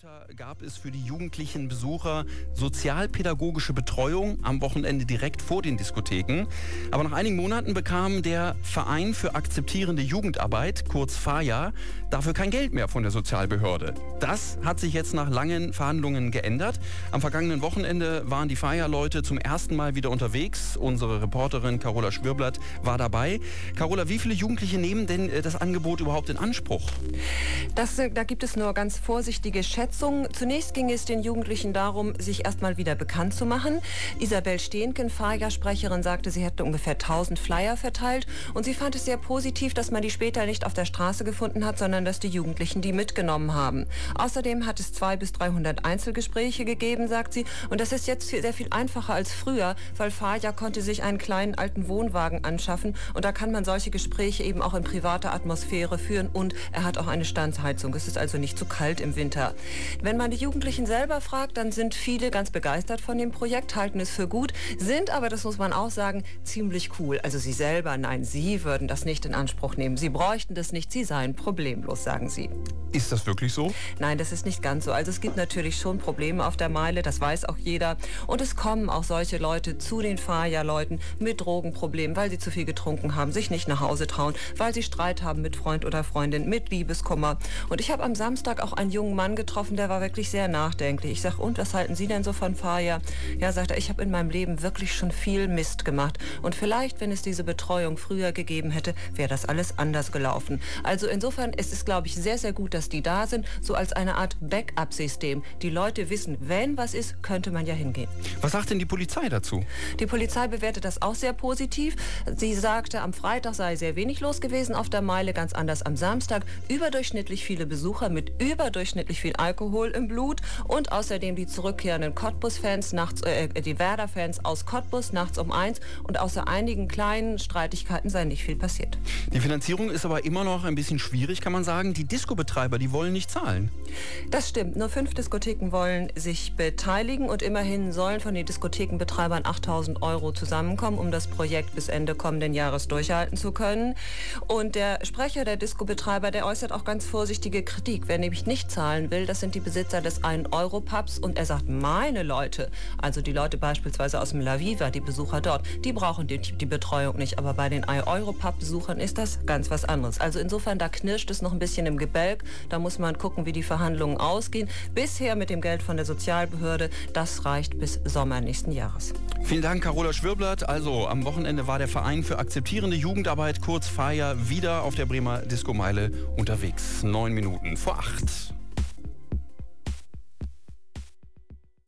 Weiter gab es für die jugendlichen Besucher sozialpädagogische Betreuung am Wochenende direkt vor den Diskotheken. Aber nach einigen Monaten bekam der Verein für akzeptierende Jugendarbeit, kurz FAJA, dafür kein Geld mehr von der Sozialbehörde. Das hat sich jetzt nach langen Verhandlungen geändert. Am vergangenen Wochenende waren die FAJA-Leute zum ersten Mal wieder unterwegs. Unsere Reporterin Carola Schwirblatt war dabei. Carola, wie viele Jugendliche nehmen denn das Angebot überhaupt in Anspruch? Da gibt es nur ganz vorsichtige Schätzungen. Zunächst ging es den Jugendlichen darum, sich erstmal wieder bekannt zu machen. Isabel Stehnken, FAJA-Sprecherin, sagte, sie hätte ungefähr 1000 Flyer verteilt und sie fand es sehr positiv, dass man die später nicht auf der Straße gefunden hat, sondern dass die Jugendlichen die mitgenommen haben. Außerdem hat es 200 bis 300 Einzelgespräche gegeben, sagt sie, und das ist jetzt sehr viel einfacher als früher, weil FAJA konnte sich einen kleinen alten Wohnwagen anschaffen und da kann man solche Gespräche eben auch in privater Atmosphäre führen und er hat auch eine Standheizung. Es ist also nicht zu kalt im Winter. Wenn man die Jugendlichen selber fragt, dann sind viele ganz begeistert von dem Projekt, halten es für gut, sind aber, das muss man auch sagen, ziemlich cool. Also sie selber, nein, sie würden das nicht in Anspruch nehmen. Sie bräuchten das nicht, sie seien problemlos, sagen sie. Ist das wirklich so? Nein, das ist nicht ganz so. Also es gibt natürlich schon Probleme auf der Meile, das weiß auch jeder. Und es kommen auch solche Leute zu den FAJA-Leuten mit Drogenproblemen, weil sie zu viel getrunken haben, sich nicht nach Hause trauen, weil sie Streit haben mit Freund oder Freundin, mit Liebeskummer. Und ich habe am Samstag auch einen jungen Mann getroffen, der war wirklich sehr nachdenklich. Ich sage, und was halten Sie denn so von FAJA? Ja, sagt er, ich habe in meinem Leben wirklich schon viel Mist gemacht. Und vielleicht, wenn es diese Betreuung früher gegeben hätte, wäre das alles anders gelaufen. Also insofern ist es, glaube ich, sehr, sehr gut, dass die da sind, so als eine Art Backup-System. Die Leute wissen, wenn was ist, könnte man ja hingehen. Was sagt denn die Polizei dazu? Die Polizei bewertet das auch sehr positiv. Sie sagte, am Freitag sei sehr wenig los gewesen auf der Meile, ganz anders am Samstag. Überdurchschnittlich viele Besucher mit überdurchschnittlich viel Alkohol im Blut und außerdem die zurückkehrenden Cottbus-Fans, die Werder-Fans aus Cottbus nachts um 1 und außer einigen kleinen Streitigkeiten sei nicht viel passiert. Die Finanzierung ist aber immer noch ein bisschen schwierig, kann man sagen. Die Disco-Betreiber, die wollen nicht zahlen. Das stimmt. Nur 5 Diskotheken wollen sich beteiligen und immerhin sollen von den Diskothekenbetreibern 8.000 € zusammenkommen, um das Projekt bis Ende kommenden Jahres durchhalten zu können. Und der Sprecher der Disco-Betreiber, der äußert auch ganz vorsichtige Kritik. Wer nämlich nicht zahlen will, das sind die Besitzer des 1-Euro-Pubs und er sagt, meine Leute, also die Leute beispielsweise aus dem La Viva, die Besucher dort, die brauchen die Betreuung nicht, aber bei den 1-Euro-Pub-Besuchern ist das ganz was anderes. Also insofern, da knirscht es noch ein bisschen im Gebälk, da muss man gucken, wie die Verhandlungen ausgehen. Bisher mit dem Geld von der Sozialbehörde, das reicht bis Sommer nächsten Jahres. Vielen Dank, Carola Schwirblatt. Also, am Wochenende war der Verein für akzeptierende Jugendarbeit, kurz FAJA, wieder auf der Bremer Disco-Meile unterwegs. 9 Minuten vor 8.